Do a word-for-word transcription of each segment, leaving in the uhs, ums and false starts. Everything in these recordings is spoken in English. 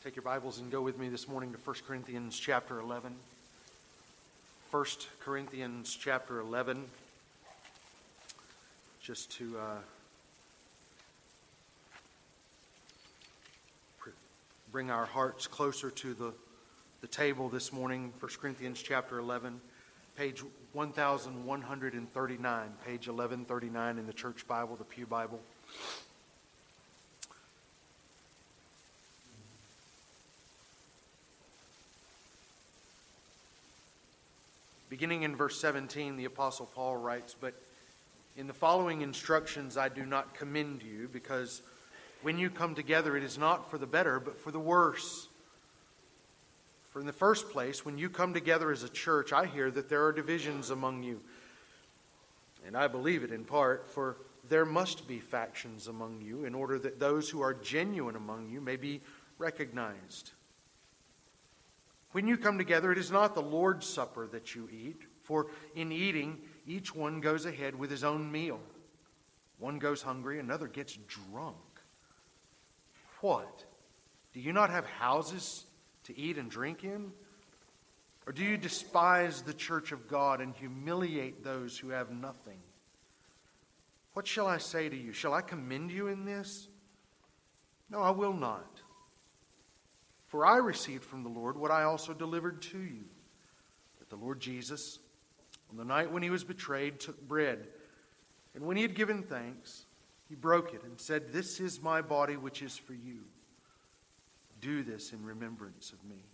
Take your Bibles and go with me this morning to First Corinthians chapter eleven. First Corinthians chapter eleven. Just to uh, pr- bring our hearts closer to the, the table this morning. First Corinthians chapter eleven, page one thousand one hundred thirty-nine, page eleven thirty-nine in the Church Bible, the Pew Bible. Beginning in verse seventeen, the Apostle Paul writes, "But in the following instructions I do not commend you, because when you come together it is not for the better, but for the worse. For in the first place, when you come together as a church, I hear that there are divisions among you. And I believe it in part, for there must be factions among you, in order that those who are genuine among you may be recognized. When you come together, it is not the Lord's Supper that you eat, for in eating, each one goes ahead with his own meal. One goes hungry, another gets drunk. What? Do you not have houses to eat and drink in? Or do you despise the church of God and humiliate those who have nothing? What shall I say to you? Shall I commend you in this? No, I will not. For I received from the Lord what I also delivered to you, that the Lord Jesus, on the night when he was betrayed, took bread, and when he had given thanks, he broke it and said, 'This is my body which is for you. Do this in remembrance of me.'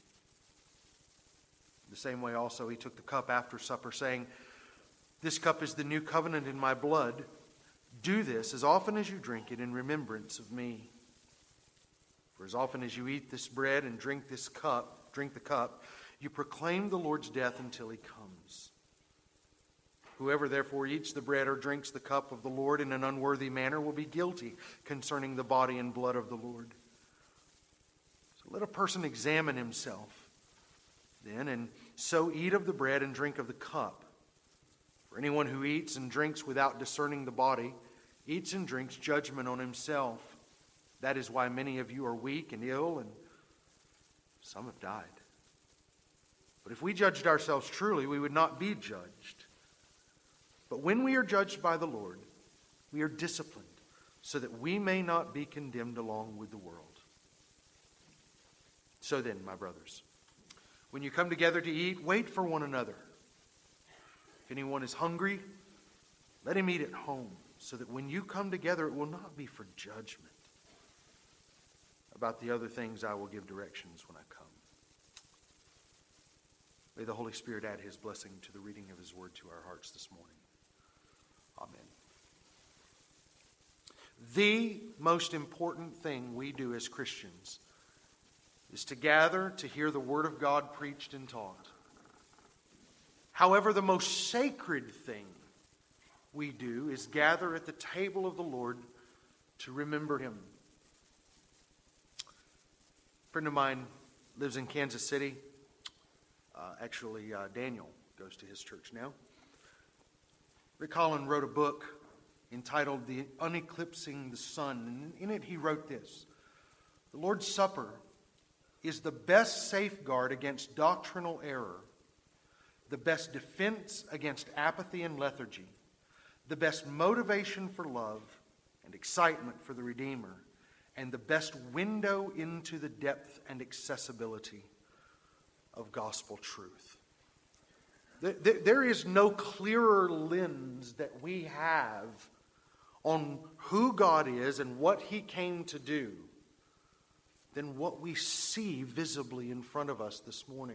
The same way also he took the cup after supper, saying, 'This cup is the new covenant in my blood. Do this as often as you drink it in remembrance of me. For as often as you eat this bread and drink this cup, drink the cup, you proclaim the Lord's death until he comes. Whoever therefore eats the bread or drinks the cup of the Lord in an unworthy manner will be guilty concerning the body and blood of the Lord. So let a person examine himself then, and so eat of the bread and drink of the cup. For anyone who eats and drinks without discerning the body eats and drinks judgment on himself. That is why many of you are weak and ill, and some have died. But if we judged ourselves truly, we would not be judged. But when we are judged by the Lord, we are disciplined, so that we may not be condemned along with the world. So then, my brothers, when you come together to eat, wait for one another. If anyone is hungry, let him eat at home, so that when you come together, it will not be for judgment. About the other things I will give directions when I come.' May the Holy Spirit add his blessing to the reading of his word to our hearts this morning. Amen. The most important thing we do as Christians is to gather to hear the word of God preached and taught. However, the most sacred thing we do is gather at the table of the Lord to remember him. A friend of mine lives in Kansas City. Uh, actually, uh, Daniel goes to his church now. Rick Holland wrote a book entitled The Uneclipsing the Sun. And in it he wrote this: "The Lord's Supper is the best safeguard against doctrinal error, the best defense against apathy and lethargy, the best motivation for love and excitement for the Redeemer, and the best window into the depth and accessibility of gospel truth." There is no clearer lens that we have on who God is and what he came to do than what we see visibly in front of us this morning.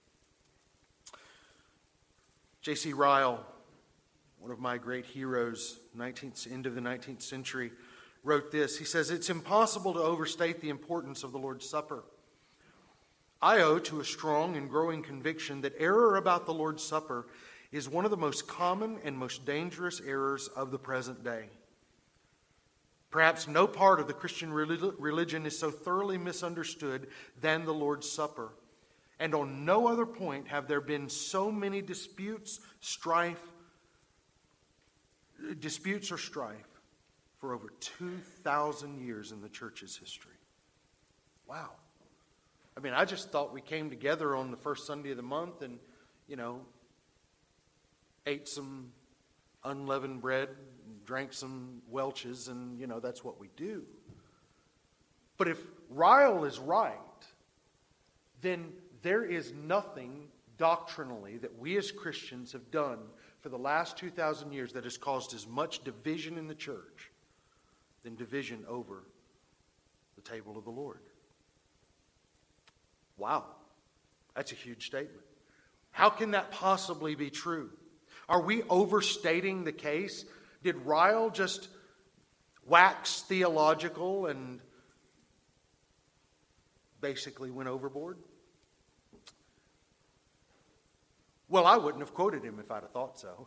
J C Ryle, one of my great heroes, nineteenth, end of the nineteenth century, wrote this. He says, "It's impossible to overstate the importance of the Lord's Supper. I owe to a strong and growing conviction that error about the Lord's Supper is one of the most common and most dangerous errors of the present day. Perhaps no part of the Christian religion is so thoroughly misunderstood than the Lord's Supper. And on no other point have there been so many disputes, strife, disputes or strife for over two thousand years in the church's history." Wow. I mean, I just thought we came together on the first Sunday of the month and, you know, ate some unleavened bread, drank some Welch's, and, you know, that's what we do. But if Ryle is right, then there is nothing doctrinally that we as Christians have done for the last two thousand years that has caused as much division in the church than division over the table of the Lord. Wow, that's a huge statement. How can that possibly be true? Are we overstating the case? Did Ryle just wax theological and basically went overboard? Well, I wouldn't have quoted him if I'd have thought so.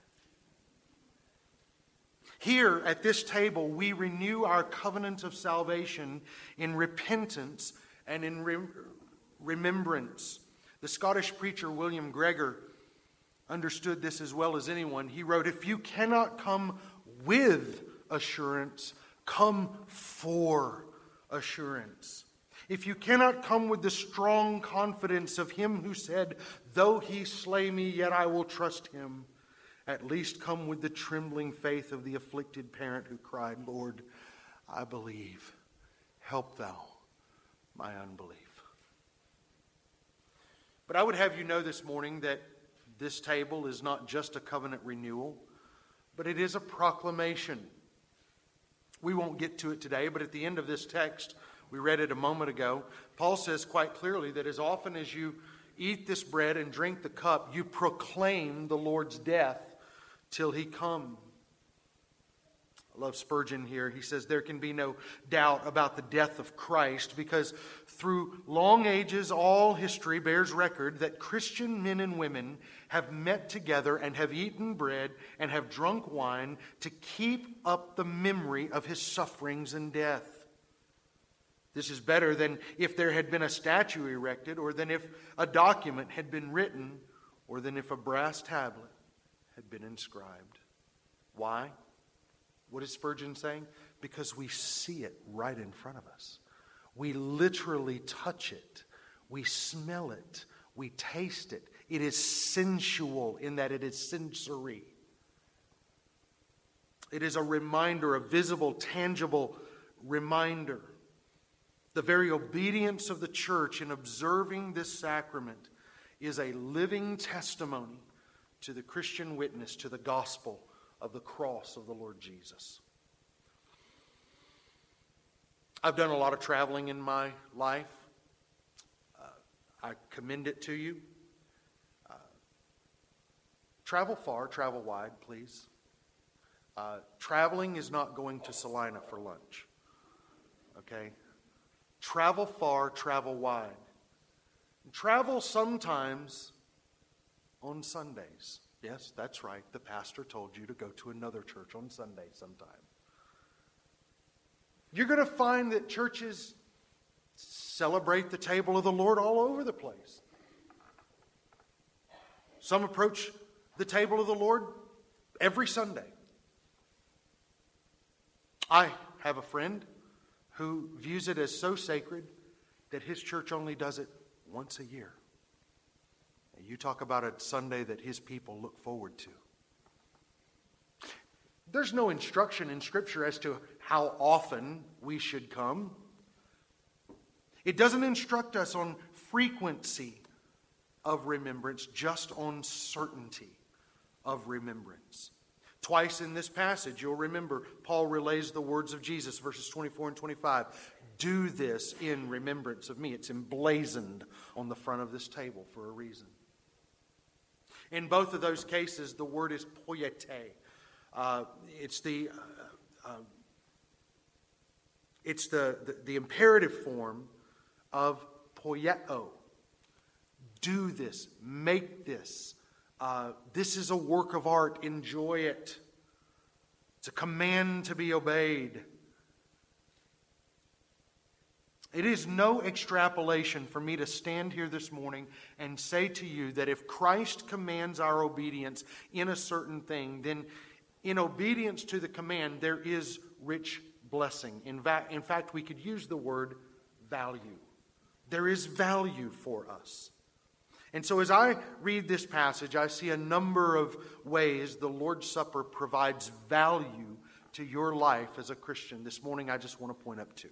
Here at this table, we renew our covenant of salvation in repentance and in re- remembrance. The Scottish preacher William Gregor understood this as well as anyone. He wrote, "If you cannot come with assurance, come for assurance. If you cannot come with the strong confidence of him who said, 'Though he slay me, yet I will trust him,' at least come with the trembling faith of the afflicted parent who cried, 'Lord, I believe. Help thou my unbelief.'" But I would have you know this morning that this table is not just a covenant renewal, but it is a proclamation. We won't get to it today, but at the end of this text, we read it a moment ago, Paul says quite clearly that as often as you eat this bread and drink the cup, you proclaim the Lord's death till he come. I love Spurgeon here. He says there can be no doubt about the death of Christ because through long ages, all history bears record that Christian men and women have met together and have eaten bread and have drunk wine to keep up the memory of his sufferings and death. This is better than if there had been a statue erected, or than if a document had been written, or than if a brass tablet had been inscribed. Why? What is Spurgeon saying? Because we see it right in front of us. We literally touch it. We smell it. We taste it. It is sensual in that it is sensory. It is a reminder, a visible, tangible reminder. The very obedience of the church in observing this sacrament is a living testimony to the Christian witness, to the gospel of the cross of the Lord Jesus. I've done a lot of traveling in my life. Uh, I commend it to you. Uh, travel far, travel wide, please. Uh, traveling is not going to Salina for lunch. Okay? Travel far, travel wide. Travel sometimes on Sundays. Yes, that's right. The pastor told you to go to another church on Sunday sometime. You're going to find that churches celebrate the table of the Lord all over the place. Some approach the table of the Lord every Sunday. I have a friend who views it as so sacred that his church only does it once a year. You talk about a Sunday that his people look forward to. There's no instruction in Scripture as to how often we should come. It doesn't instruct us on frequency of remembrance, just on certainty of remembrance. Twice in this passage, you'll remember, Paul relays the words of Jesus, verses twenty-four and twenty-five. Do this in remembrance of me. It's emblazoned on the front of this table for a reason. In both of those cases, the word is poiete. Uh, it's the uh, uh, it's the, the the imperative form of poieo. Do this. Make this. Uh, this is a work of art. Enjoy it. It's a command to be obeyed. It is no extrapolation for me to stand here this morning and say to you that if Christ commands our obedience in a certain thing, then in obedience to the command, there is rich blessing. In, va- in fact, we could use the word value. There is value for us. And so as I read this passage, I see a number of ways the Lord's Supper provides value to your life as a Christian. This morning, I just want to point up two.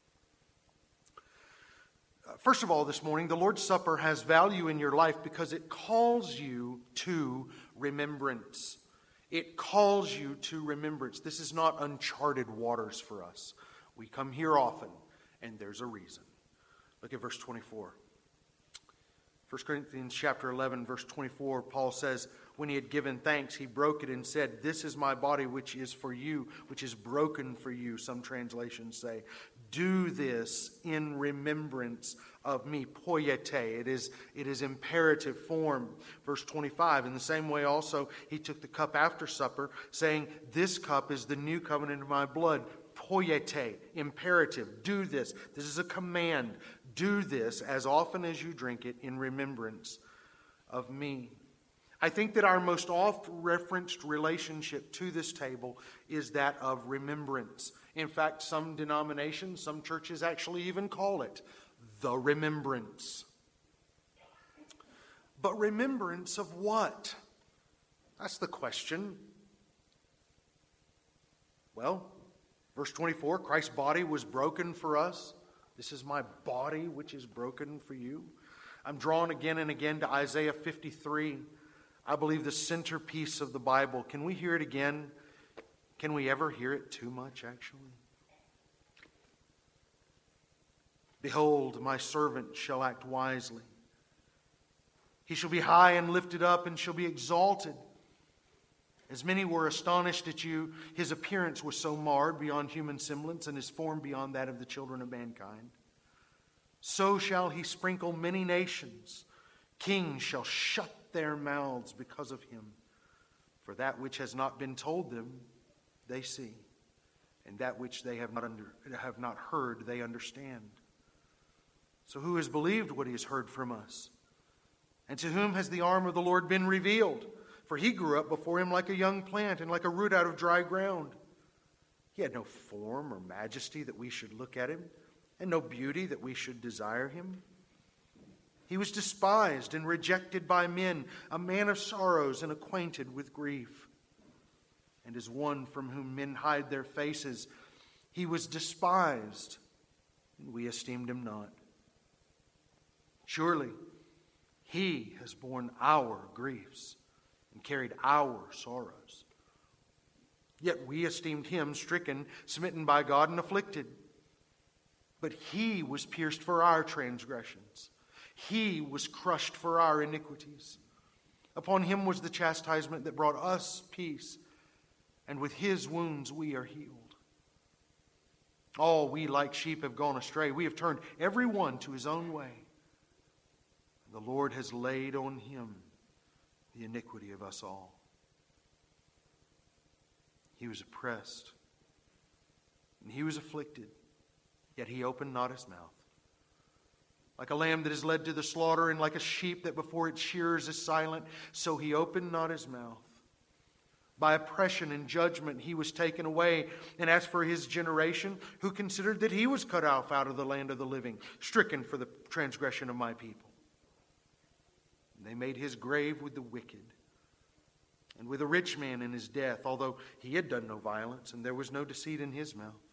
First of all, this morning, the Lord's Supper has value in your life because it calls you to remembrance. It calls you to remembrance. This is not uncharted waters for us. We come here often, and there's a reason. Look at verse twenty-four. First Corinthians chapter eleven, verse twenty-four, Paul says, when he had given thanks, he broke it and said, this is my body which is for you, which is broken for you, some translations say. Do this in remembrance of me. Poiete. It is, it is imperative form. Verse twenty-five, in the same way also, he took the cup after supper, saying, this cup is the new covenant of my blood. Poiete. Imperative. Do this. This is a command. Do this as often as you drink it in remembrance of me. I think that our most oft-referenced relationship to this table is that of remembrance. In fact, some denominations, some churches actually even call it the remembrance. But remembrance of what? That's the question. Well, verse twenty-four, Christ's body was broken for us. This is my body which is broken for you. I'm drawn again and again to Isaiah fifty-three. I believe the centerpiece of the Bible. Can we hear it again? Can we ever hear it too much, actually? Behold, my servant shall act wisely. He shall be high and lifted up and shall be exalted. As many were astonished at you, his appearance was so marred beyond human semblance and his form beyond that of the children of mankind. So shall he sprinkle many nations. Kings shall shut their mouths because of him. For that which has not been told them, they see. And that which they have not, under, have not heard, they understand. So who has believed what he has heard from us? And to whom has the arm of the Lord been revealed? For he grew up before him like a young plant and like a root out of dry ground. He had no form or majesty that we should look at him, and no beauty that we should desire him. He was despised and rejected by men, a man of sorrows and acquainted with grief. And as one from whom men hide their faces, he was despised, and we esteemed him not. Surely he has borne our griefs and carried our sorrows. Yet we esteemed him stricken, smitten by God, and afflicted. But he was pierced for our transgressions. He was crushed for our iniquities. Upon him was the chastisement that brought us peace, and with his wounds we are healed. All we like sheep have gone astray. We have turned every one to his own way. The Lord has laid on him the iniquity of us all. He was oppressed, and he was afflicted, yet he opened not his mouth. Like a lamb that is led to the slaughter, and like a sheep that before its shearers is silent, so he opened not his mouth. By oppression and judgment he was taken away. And as for his generation, who considered that he was cut off out of the land of the living, stricken for the transgression of my people. And they made his grave with the wicked, and with a rich man in his death, although he had done no violence, and there was no deceit in his mouth.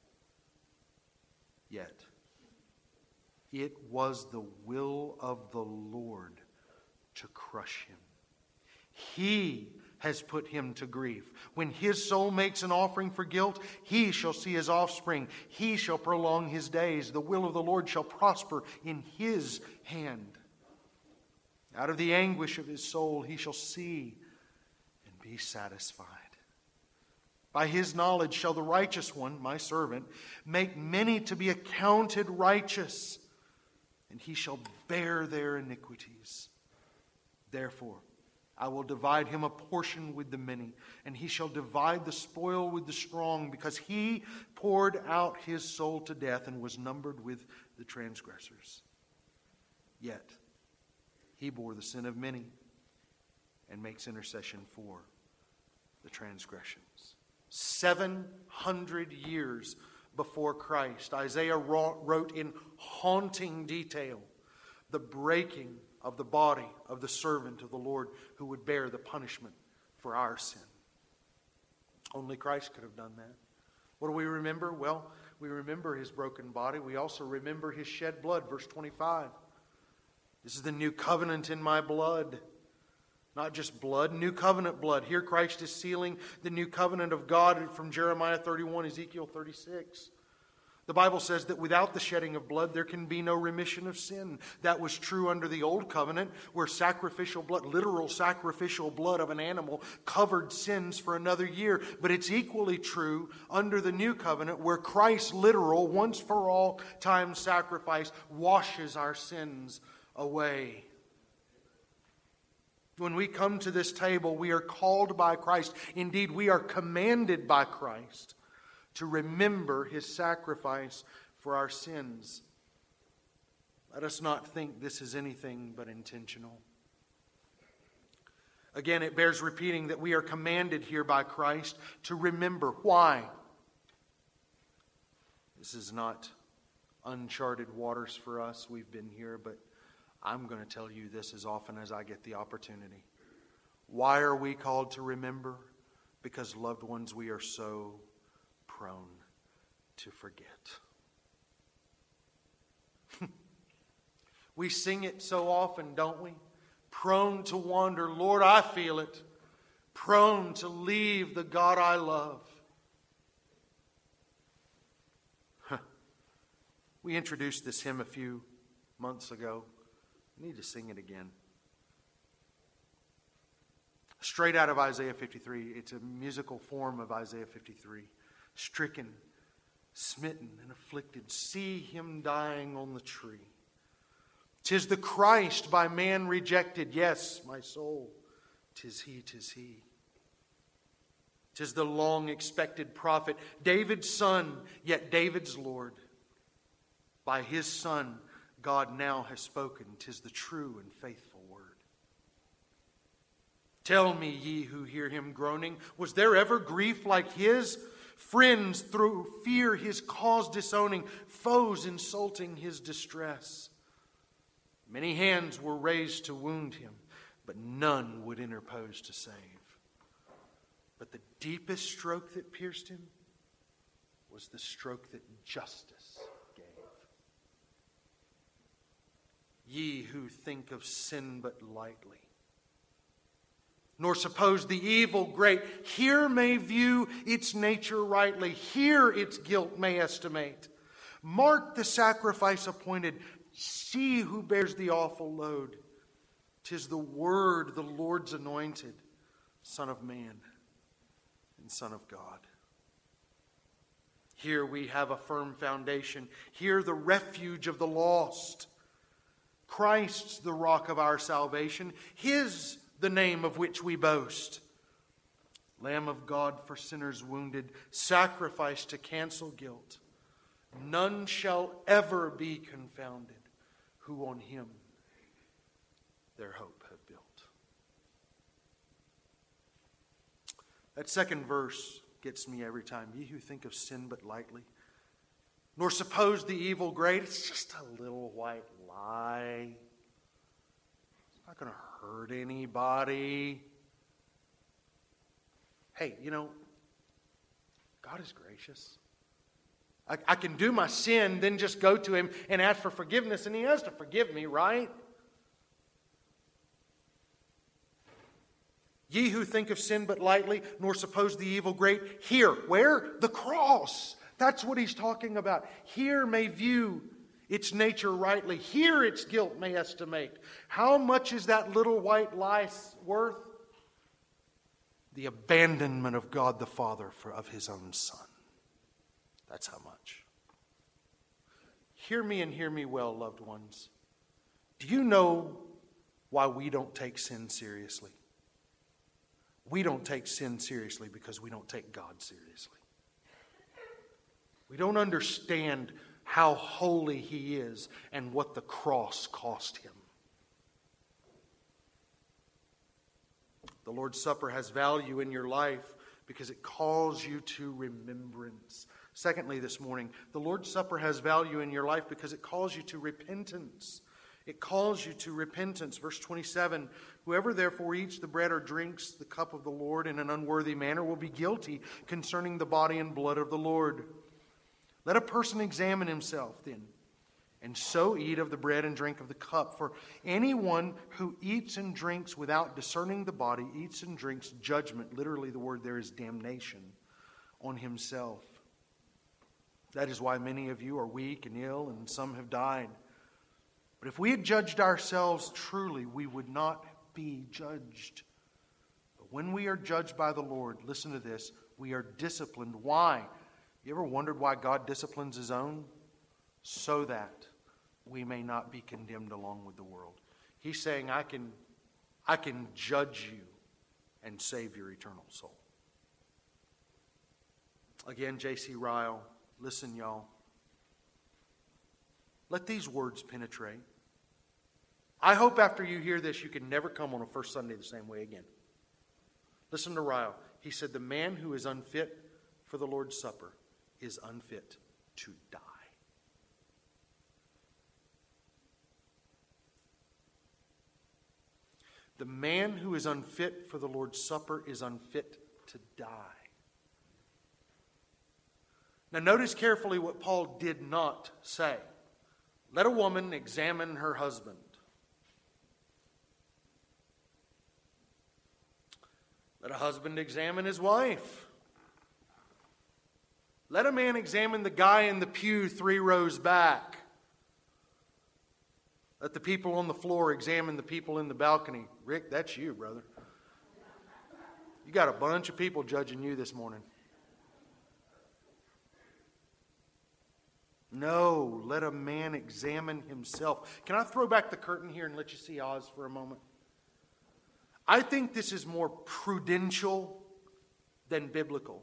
Yet it was the will of the Lord to crush him. He has put him to grief. When his soul makes an offering for guilt, he shall see his offspring. He shall prolong his days. The will of the Lord shall prosper in his hand. Out of the anguish of his soul he shall see and be satisfied. By his knowledge shall the righteous one, my servant, make many to be accounted righteous, and he shall bear their iniquities. Therefore, I will divide him a portion with the many, and he shall divide the spoil with the strong, because he poured out his soul to death and was numbered with the transgressors. Yet he bore the sin of many and makes intercession for the transgressions. Seven hundred years before Christ. Isaiah wrote in haunting detail the breaking of the body of the servant of the Lord who would bear the punishment for our sin. Only Christ could have done that. What do we remember? Well, we remember his broken body. We also remember his shed blood. Verse twenty-five. This is the new covenant in my blood. Not just blood, new covenant blood. Here Christ is sealing the new covenant of God from Jeremiah thirty-one, Ezekiel thirty-six. The Bible says that without the shedding of blood, there can be no remission of sin. That was true under the old covenant, where sacrificial blood, literal sacrificial blood of an animal, covered sins for another year. But it's equally true under the new covenant, where Christ's literal, once for all time sacrifice washes our sins away. When we come to this table, we are called by Christ. Indeed, we are commanded by Christ to remember his sacrifice for our sins. Let us not think this is anything but intentional. Again, it bears repeating that we are commanded here by Christ to remember. Why? This is not uncharted waters for us. We've been here, but I'm going to tell you this as often as I get the opportunity. Why are we called to remember? Because, loved ones, we are so prone to forget. We sing it so often, don't we? Prone to wander. Lord, I feel it. Prone to leave the God I love. We introduced this hymn a few months ago. We need to sing it again. Straight out of Isaiah fifty-three. It's a musical form of Isaiah fifty-three. Stricken, smitten, and afflicted, see him dying on the tree. 'Tis the Christ by man rejected. Yes, my soul, 'tis he, 'tis he. 'Tis the long-expected prophet, David's son, yet David's Lord. By his Son, God now has spoken. 'Tis the true and faithful word. Tell me, ye who hear him groaning, was there ever grief like his? Friends through fear his cause disowning, foes insulting his distress. Many hands were raised to wound him, but none would interpose to save. But the deepest stroke that pierced him was the stroke that justice gave. Ye who think of sin but lightly, nor suppose the evil great, here may view its nature rightly, here its guilt may estimate. Mark the sacrifice appointed, see who bears the awful load. 'Tis the Word, the Lord's anointed, Son of Man and Son of God. Here we have a firm foundation. Here the refuge of the lost. Christ's the rock of our salvation. His the name of which we boast. Lamb of God for sinners wounded, sacrificed to cancel guilt. None shall ever be confounded who on him their hope have built. That second verse gets me every time. Ye who think of sin but lightly, nor suppose the evil great. It's just a little white lie. It's not going to hurt anybody. Hey, you know, God is gracious. I, I can do my sin, then just go to him and ask for forgiveness, and he has to forgive me, right? Ye who think of sin but lightly, nor suppose the evil great. Here, where? The cross. That's what he's talking about. Here may view its nature rightly. Here its guilt may estimate. How much is that little white lie worth? The abandonment of God the Father for, of his own Son. That's how much. Hear me and hear me well, loved ones. Do you know why we don't take sin seriously? We don't take sin seriously because we don't take God seriously. We don't understand how holy he is and what the cross cost him. The Lord's Supper has value in your life because it calls you to remembrance. Secondly, this morning, the Lord's Supper has value in your life because it calls you to repentance. It calls you to repentance. Verse twenty-seven, whoever therefore eats the bread or drinks the cup of the Lord in an unworthy manner will be guilty concerning the body and blood of the Lord. Let a person examine himself then, and so eat of the bread and drink of the cup. For anyone who eats and drinks without discerning the body eats and drinks judgment. Literally, the word there is damnation on himself. That is why many of you are weak and ill, and some have died. But if we had judged ourselves truly, we would not be judged. But when we are judged by the Lord, listen to this, we are disciplined. Why? You ever wondered why God disciplines His own? So that we may not be condemned along with the world. He's saying, I can, I can judge you and save your eternal soul. Again, J C Ryle, listen, y'all. Let these words penetrate. I hope after you hear this, you can never come on a first Sunday the same way again. Listen to Ryle. He said, the man who is unfit for the Lord's Supper is unfit to die. The man who is unfit for the Lord's Supper is unfit to die. Now notice carefully what Paul did not say. Let a woman examine her husband. Let a husband examine his wife. Let a man examine the guy in the pew three rows back. Let the people on the floor examine the people in the balcony. Rick, that's you, brother. You got a bunch of people judging you this morning. No, let a man examine himself. Can I throw back the curtain here and let you see Oz for a moment? I think this is more prudential than biblical.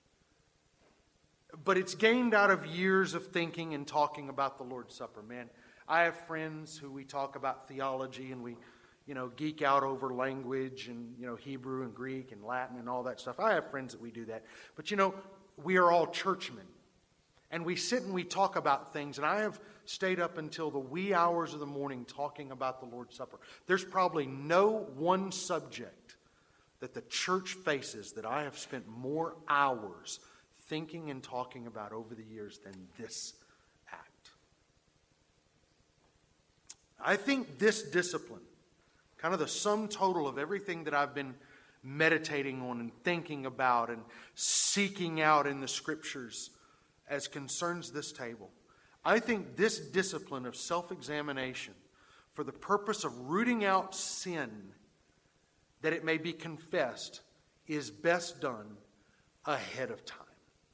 But it's gained out of years of thinking and talking about the Lord's Supper, man. I have friends who we talk about theology and we, you know, geek out over language and, you know, Hebrew and Greek and Latin and all that stuff. I have friends that we do that. But, you know, we are all churchmen. And we sit and we talk about things. And I have stayed up until the wee hours of the morning talking about the Lord's Supper. There's probably no one subject that the church faces that I have spent more hours thinking and talking about over the years than this act. I think this discipline, kind of the sum total of everything that I've been meditating on and thinking about and seeking out in the Scriptures as concerns this table, I think this discipline of self-examination for the purpose of rooting out sin that it may be confessed is best done ahead of time.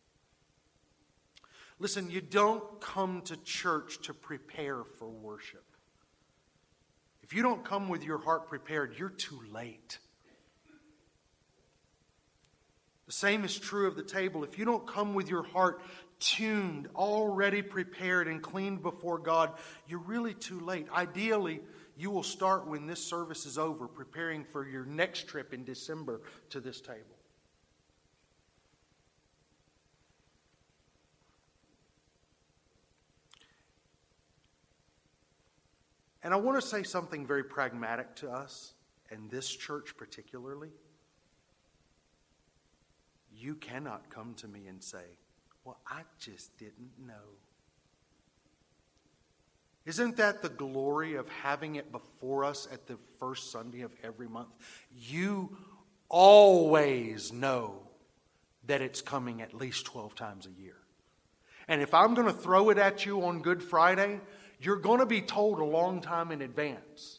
Listen, you don't come to church to prepare for worship. If you don't come with your heart prepared, you're too late. The same is true of the table. If you don't come with your heart tuned, already prepared and cleaned before God, you're really too late. Ideally, you will start when this service is over, preparing for your next trip in December to this table. And I want to say something very pragmatic to us, and this church particularly. You cannot come to me and say, well, I just didn't know. Isn't that the glory of having it before us at the first Sunday of every month? You always know that it's coming at least twelve times a year. And if I'm going to throw it at you on Good Friday, you're going to be told a long time in advance.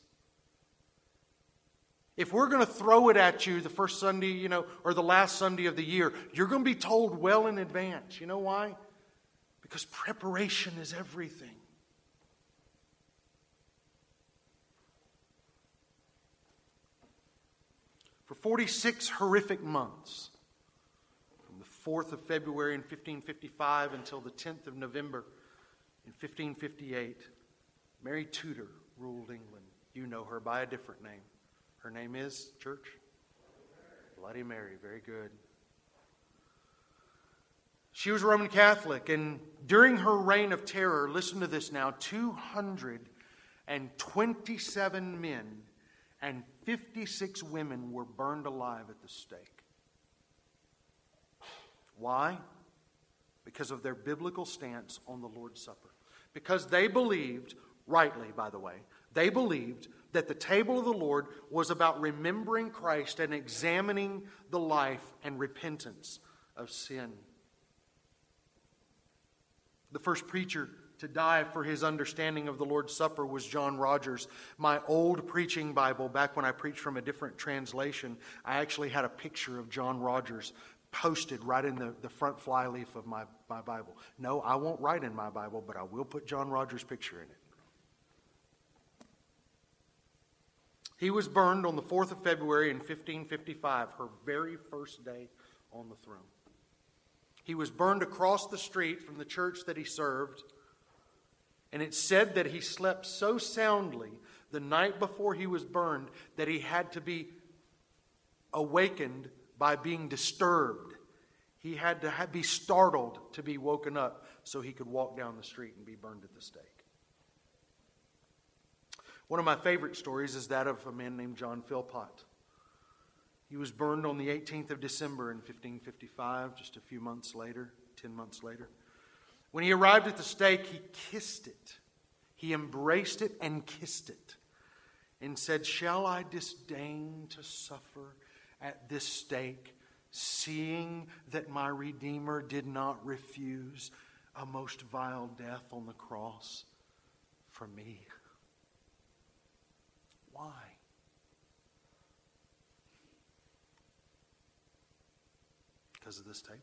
If we're going to throw it at you the first Sunday, you know, or the last Sunday of the year, you're going to be told well in advance. You know why? Because preparation is everything. For forty-six horrific months, from the fourth of February in fifteen fifty-five until the tenth of November in fifteen fifty-eight, Mary Tudor ruled England. You know her by a different name. Her name is, church? Bloody Mary. Very good. She was Roman Catholic, and during her reign of terror, listen to this now, two hundred twenty-seven men and fifty-six women were burned alive at the stake. Why? Because of their biblical stance on the Lord's Supper. Because they believed, rightly by the way, they believed that the table of the Lord was about remembering Christ and examining the life and repentance of sin. The first preacher to die for his understanding of the Lord's Supper was John Rogers. My old preaching Bible, back when I preached from a different translation, I actually had a picture of John Rogers posted right in the, the front flyleaf of my, my Bible. No, I won't write in my Bible, but I will put John Rogers' picture in it. He was burned on the fourth of February in fifteen fifty-five, her very first day on the throne. He was burned across the street from the church that he served. And it's said that he slept so soundly the night before he was burned that he had to be awakened by being disturbed. He had to be startled to be woken up so he could walk down the street and be burned at the stake. One of my favorite stories is that of a man named John Philpott. He was burned on the eighteenth of December in fifteen fifty-five, just a few months later, ten months later. When he arrived at the stake, he kissed it. He embraced it and kissed it and said, "Shall I disdain to suffer at this stake, seeing that my Redeemer did not refuse a most vile death on the cross for me?" Why? Because of this table.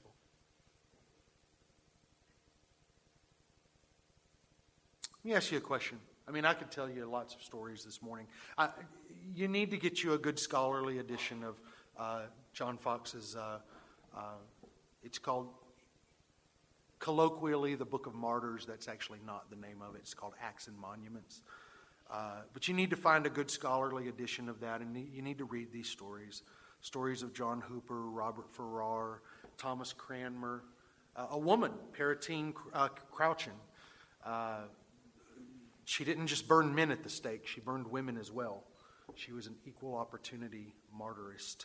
Let me ask you a question. I mean, I could tell you lots of stories this morning. I, you need to get you a good scholarly edition of uh, John Fox's, uh, uh, it's called, colloquially, the Book of Martyrs. That's actually not the name of it. It's called Acts and Monuments. Uh, but you need to find a good scholarly edition of that, and you need to read these stories. Stories of John Hooper, Robert Farrar, Thomas Cranmer, uh, a woman, Peratine uh, Crouchen. Uh, she didn't just burn men at the stake, she burned women as well. She was an equal opportunity martyrist.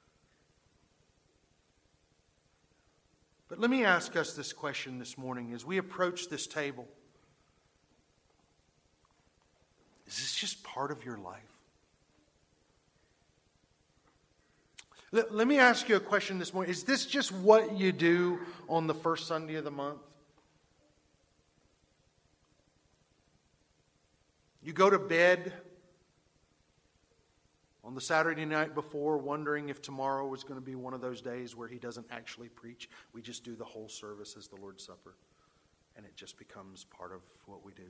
But let me ask us this question this morning as we approach this table. Is this just part of your life? Let, let me ask you a question this morning. Is this just what you do on the first Sunday of the month? You go to bed on the Saturday night before wondering if tomorrow was going to be one of those days where he doesn't actually preach. We just do the whole service as the Lord's Supper, and it just becomes part of what we do.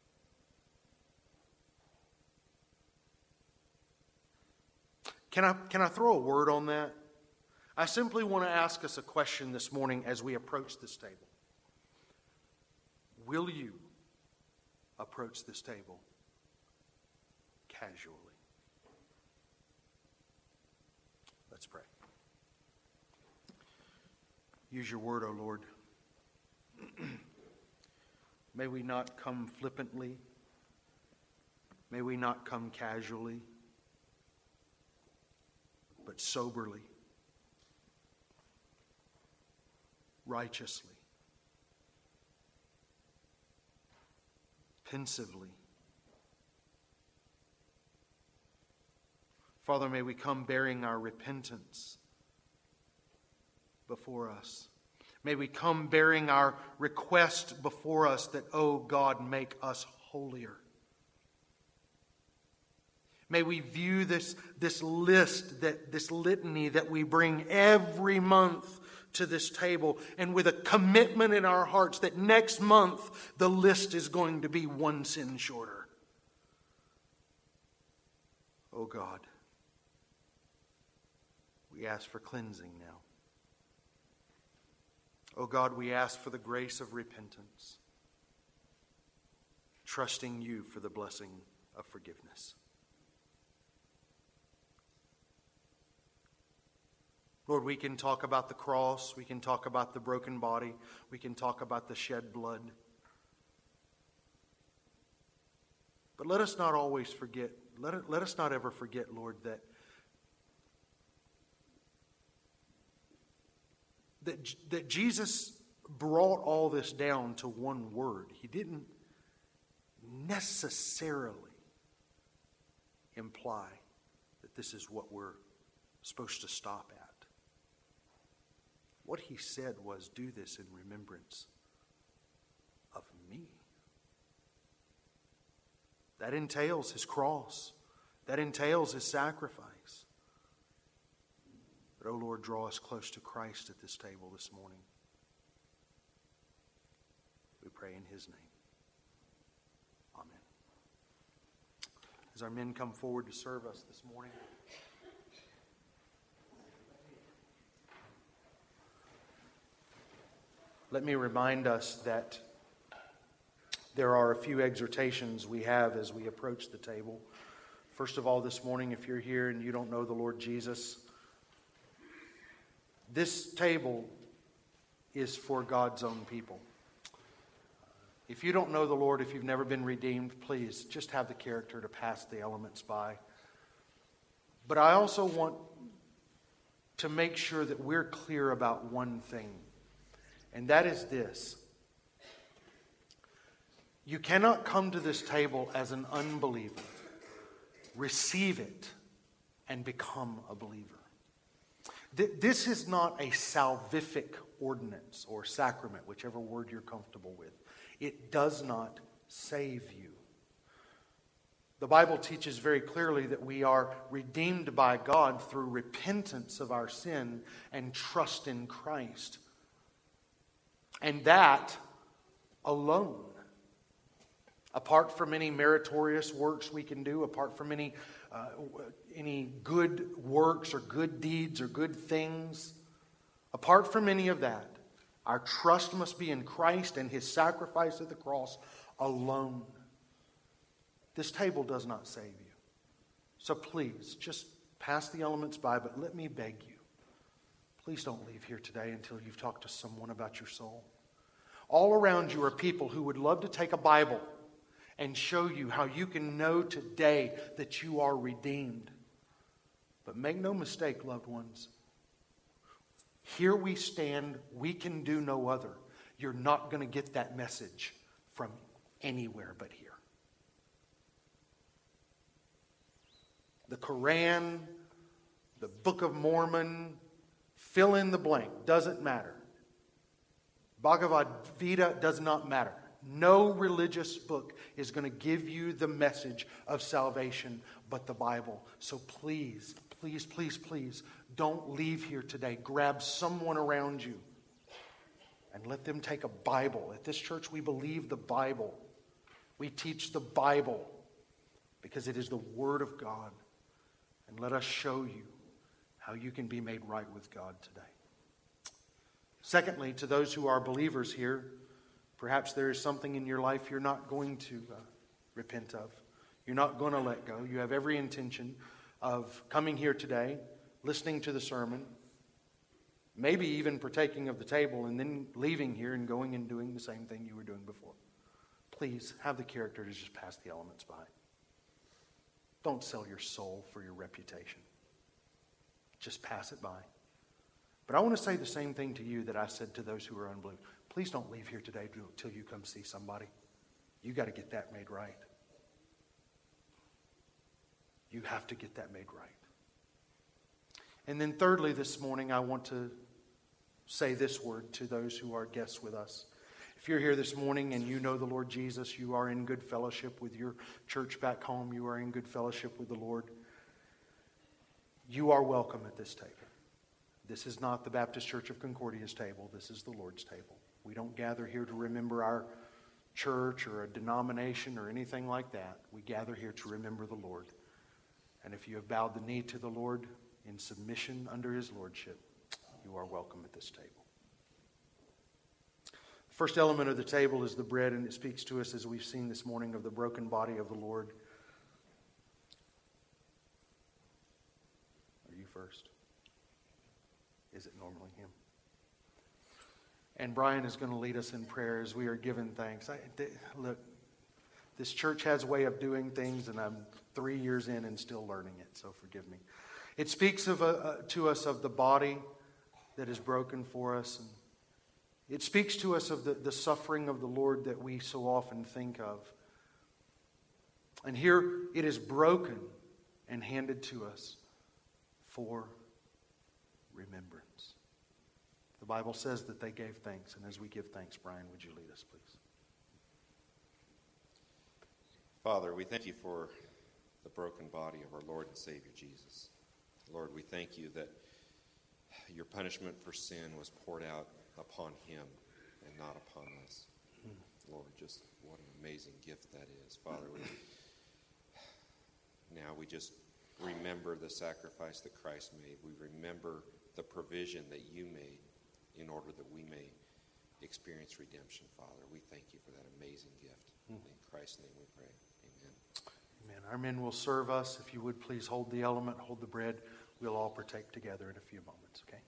Can I, can I throw a word on that? I simply want to ask us a question this morning as we approach this table. Will you approach this table casually? Let's pray. Use your word, O Lord. May we not come flippantly. May we not come casually, but soberly, righteously, pensively. Father, may we come bearing our repentance before us. May we come bearing our request before us that, oh God, make us holier. May we view this, this list, that this litany that we bring every month to this table, and with a commitment in our hearts that next month the list is going to be one sin shorter. Oh God, we ask for cleansing now. Oh God, we ask for the grace of repentance, trusting you for the blessing of forgiveness. Lord, we can talk about the cross. We can talk about the broken body. We can talk about the shed blood. But let us not always forget, let, it, let us not ever forget, Lord, that, that, that Jesus brought all this down to one word. He didn't necessarily imply that this is what we're supposed to stop at. What he said was, do this in remembrance of me. That entails his cross. That entails his sacrifice. But, oh Lord, draw us close to Christ at this table this morning. We pray in his name. Amen. As our men come forward to serve us this morning, let me remind us that there are a few exhortations we have as we approach the table. First of all, this morning, if you're here and you don't know the Lord Jesus, this table is for God's own people. If you don't know the Lord, if you've never been redeemed, please just have the character to pass the elements by. But I also want to make sure that we're clear about one thing, and that is this. You cannot come to this table as an unbeliever, receive it, and become a believer. This is not a salvific ordinance or sacrament, whichever word you're comfortable with. It does not save you. The Bible teaches very clearly that we are redeemed by God through repentance of our sin and trust in Christ. And that alone. Apart from any meritorious works we can do, apart from any uh, any good works or good deeds or good things, apart from any of that, our trust must be in Christ and his sacrifice at the cross alone. This table does not save you. So please, just pass the elements by, but let me beg you, please don't leave here today until you've talked to someone about your soul. All around you are people who would love to take a Bible and show you how you can know today that you are redeemed. But make no mistake, loved ones. Here we stand. We can do no other. You're not going to get that message from anywhere but here. The Quran, the Book of Mormon, fill in the blank, doesn't matter. Bhagavad Gita does not matter. No religious book is going to give you the message of salvation but the Bible. So please, please, please, please, don't leave here today. Grab someone around you and let them take a Bible. At this church, we believe the Bible. We teach the Bible because it is the Word of God. And let us show you how you can be made right with God today. Secondly, to those who are believers here, perhaps there is something in your life you're not going to uh, repent of. You're not going to let go. You have every intention of coming here today, listening to the sermon, maybe even partaking of the table, and then leaving here and going and doing the same thing you were doing before. Please have the character to just pass the elements by. Don't sell your soul for your reputation. Just pass it by. But I want to say the same thing to you that I said to those who are unbelievers. Please don't leave here today until you come see somebody. You got to get that made right. You have to get that made right. And then thirdly, this morning, I want to say this word to those who are guests with us. If you're here this morning and you know the Lord Jesus, you are in good fellowship with your church back home, you are in good fellowship with the Lord, you are welcome at this table. This is not the Baptist Church of Concordia's table. This is the Lord's table. We don't gather here to remember our church or a denomination or anything like that. We gather here to remember the Lord. And if you have bowed the knee to the Lord in submission under his lordship, you are welcome at this table. The first element of the table is the bread, and it speaks to us, as we've seen this morning, of the broken body of the Lord. Are you first? is it normally him? And Brian is going to lead us in prayer as we are giving thanks. I, th- look, this church has a way of doing things, and I'm three years in and still learning it, so forgive me. It speaks of, uh, uh, to us of the body that is broken for us. And it speaks to us of the, the suffering of the Lord that we so often think of. And here it is broken and handed to us for remembrance. The Bible says that they gave thanks, and as we give thanks, Brian, would you lead us, please? Father, we thank you for the broken body of our Lord and Savior Jesus. Lord, we thank you that your punishment for sin was poured out upon him and not upon us. Mm. Lord, just what an amazing gift that is. Father, we, now we just remember the sacrifice that Christ made. We remember the provision that you made in order that we may experience redemption, Father. We thank you for that amazing gift. Mm. In Christ's name we pray. Amen. Amen. Our men will serve us. If you would please hold the element, hold the bread. We'll all partake together in a few moments, okay?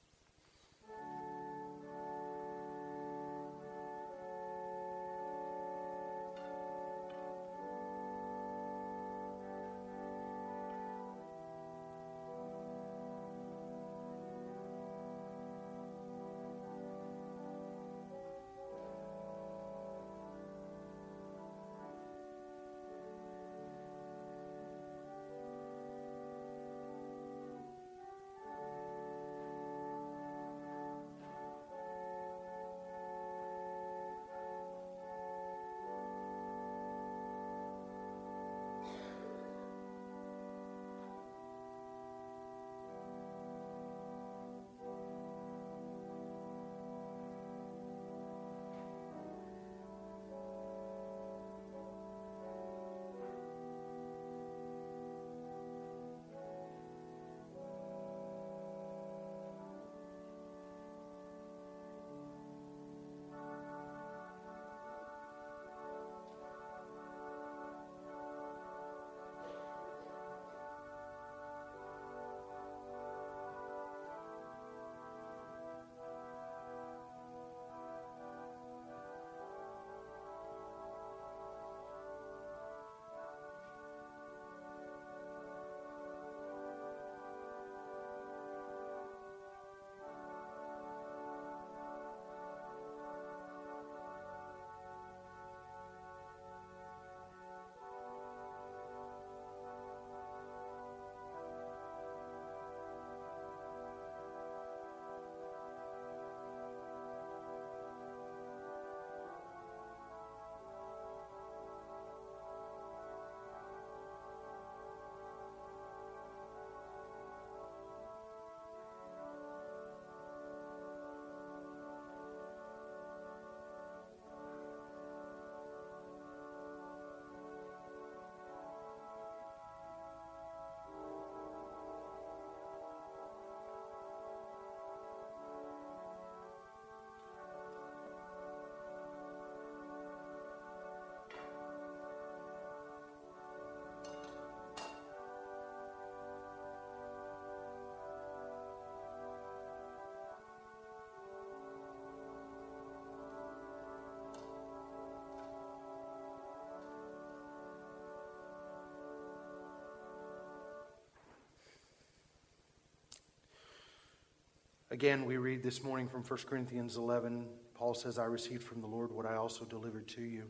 Again, we read this morning from First Corinthians eleven. Paul says, I received from the Lord what I also delivered to you.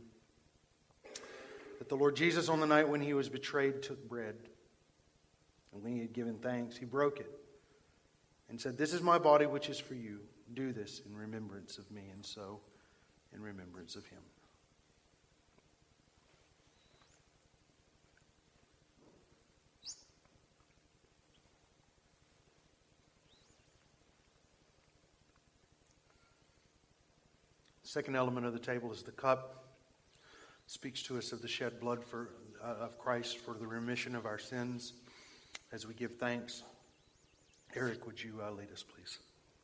That the Lord Jesus, on the night when he was betrayed, took bread. And when he had given thanks, he broke it and said, this is my body which is for you. Do this in remembrance of me, and so in remembrance of him. Second element of the table is the cup. It speaks to us of the shed blood for uh, of Christ for the remission of our sins. As we give thanks, Eric, would you uh, lead us, please?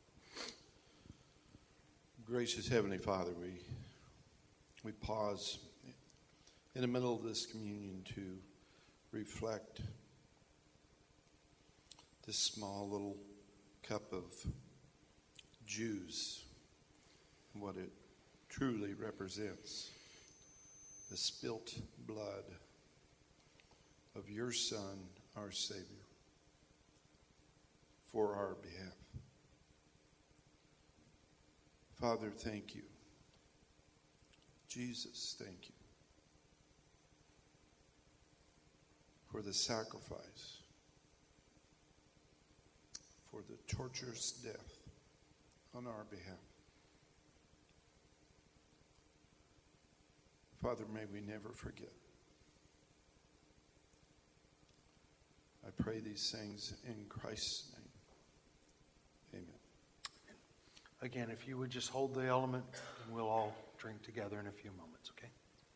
Gracious Heavenly Father, we we pause in the middle of this communion to reflect this small little cup of Jews, what it truly represents, the spilt blood of your Son, our Savior, for our behalf. Father, thank you. Jesus, thank you for the sacrifice, for the torturous death on our behalf. Father, may we never forget. I pray these things in Christ's name. Amen. Again, if you would just hold the element, and we'll all drink together in a few moments, okay?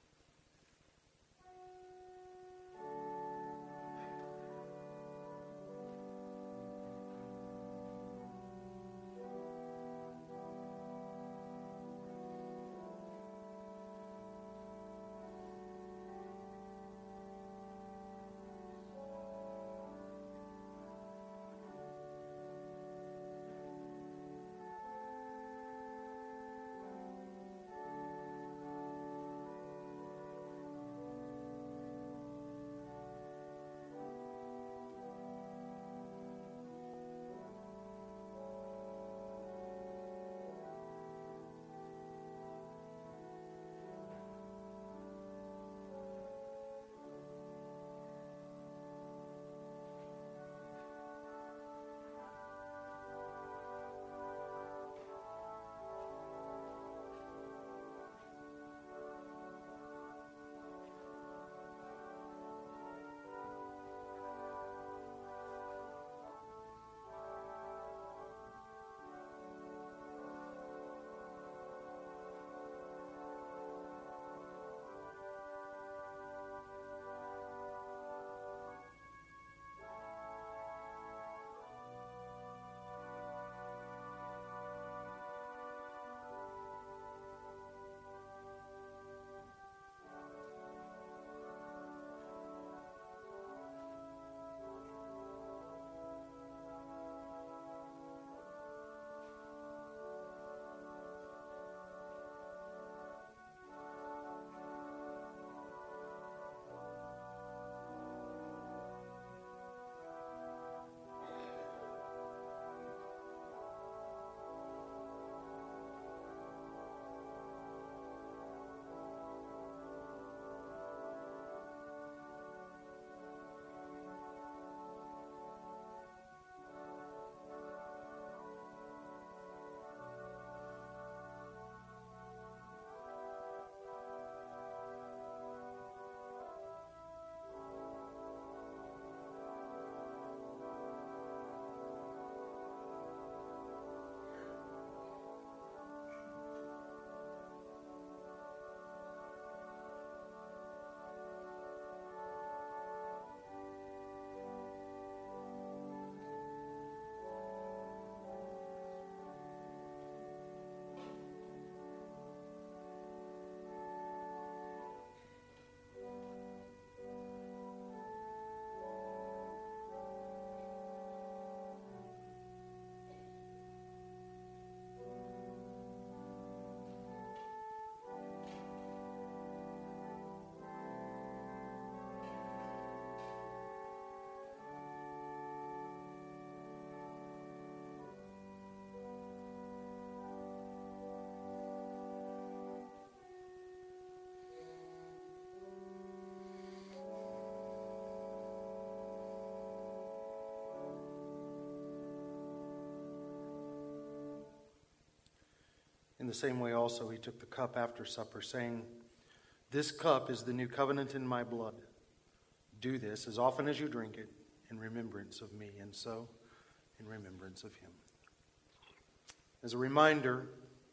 In the same way also he took the cup after supper, saying, "This cup is the new covenant in my blood. Do this as often as you drink it in remembrance of me," and so in remembrance of him. As a reminder,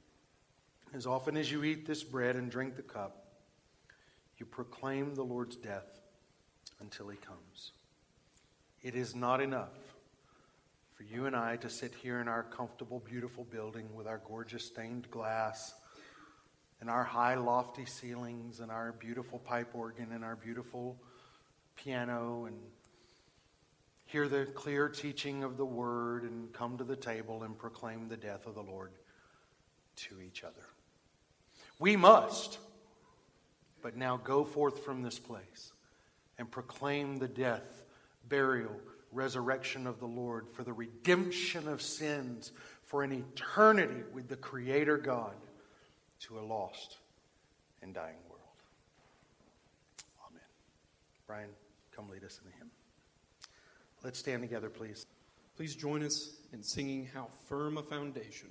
as often as you eat this bread and drink the cup, you proclaim the Lord's death until he comes. It is not enough for you and I to sit here in our comfortable, beautiful building with our gorgeous stained glass and our high, lofty ceilings and our beautiful pipe organ and our beautiful piano and hear the clear teaching of the word and come to the table and proclaim the death of the Lord to each other. We must, but now go forth from this place and proclaim the death, burial, resurrection of the Lord for the redemption of sins, for an eternity with the Creator God to a lost and dying world. Amen. Brian, come lead us in the hymn. Let's stand together, please. Please join us in singing How Firm a Foundation.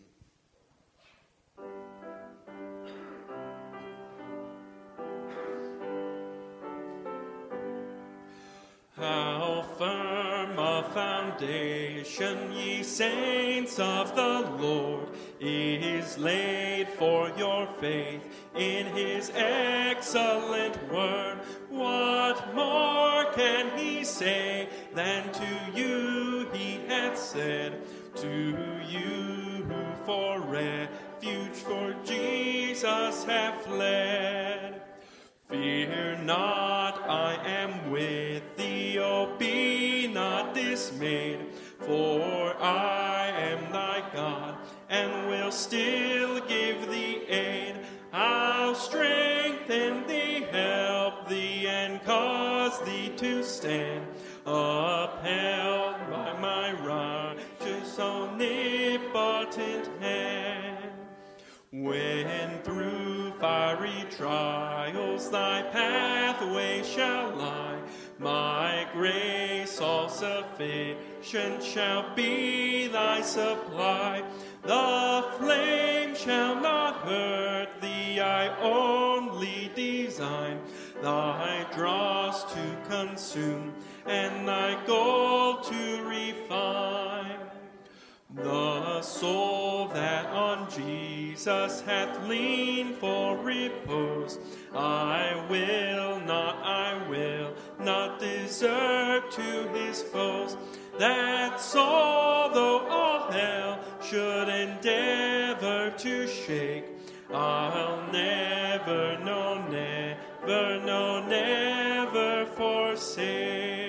How firm a foundation, ye saints of the Lord, is laid for your faith in his excellent word. What more can he say than to you he hath said, to you who for refuge for Jesus have fled? Fear not, I am with thee, oh be not dismayed, for I am thy God, and will still give thee aid. I'll strengthen thee, help thee, and cause thee to stand, upheld by my righteous omnipotent hand. When through fiery trials thy pathway shall lie, my grace all sufficient shall be thy supply. The flame shall not hurt thee, I only design thy dross to consume and thy gold to refine. The soul that on Jesus hath leaned for repose, I will not, I will not desert to his foes. That soul, though all hell should endeavor to shake, I'll never, no, never, no, never forsake.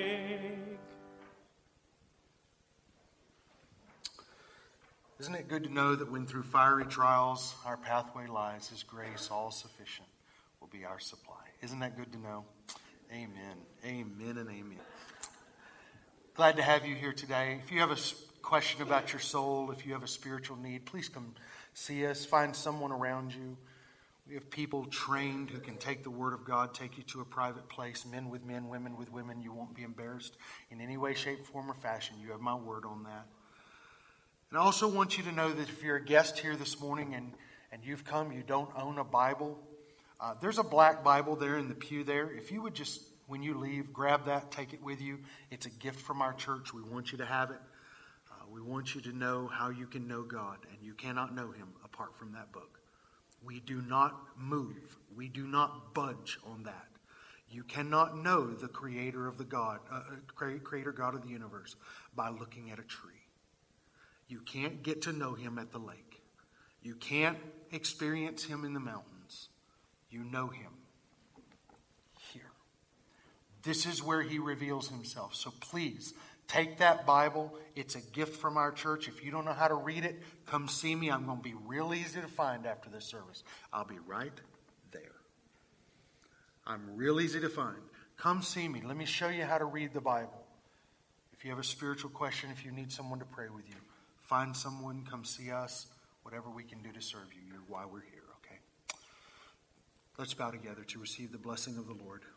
Isn't it good to know that when through fiery trials our pathway lies, his grace all sufficient will be our supply? Isn't that good to know? Amen. Amen and amen. Glad to have you here today. If you have a question about your soul, if you have a spiritual need, please come see us. Find someone around you. We have people trained who can take the Word of God, take you to a private place, men with men, women with women. You won't be embarrassed in any way, shape, form, or fashion. You have my word on that. And I also want you to know that if you're a guest here this morning and, and you've come, you don't own a Bible, uh, there's a black Bible there in the pew there. If you would just, when you leave, grab that, take it with you. It's a gift from our church. We want you to have it. Uh, we want you to know how you can know God, and you cannot know Him apart from that book. We do not move. We do not budge on that. You cannot know the Creator of the God, uh, Creator God of the universe by looking at a tree. You can't get to know Him at the lake. You can't experience Him in the mountains. You know Him here. This is where He reveals Himself. So please, take that Bible. It's a gift from our church. If you don't know how to read it, come see me. I'm going to be real easy to find after this service. I'll be right there. I'm real easy to find. Come see me. Let me show you how to read the Bible. If you have a spiritual question, if you need someone to pray with you, find someone, come see us, whatever we can do to serve you. You're why we're here, okay? Let's bow together to receive the blessing of the Lord.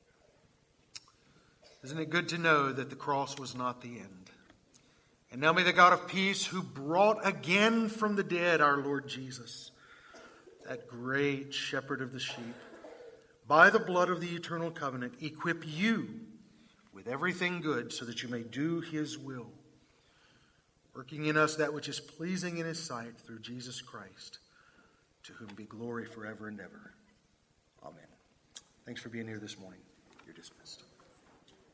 Isn't it good to know that the cross was not the end? And now may the God of peace, who brought again from the dead our Lord Jesus, that great shepherd of the sheep, by the blood of the eternal covenant, equip you with everything good so that you may do His will, working in us that which is pleasing in His sight through Jesus Christ, to whom be glory forever and ever. Amen. Thanks for being here this morning. You're dismissed.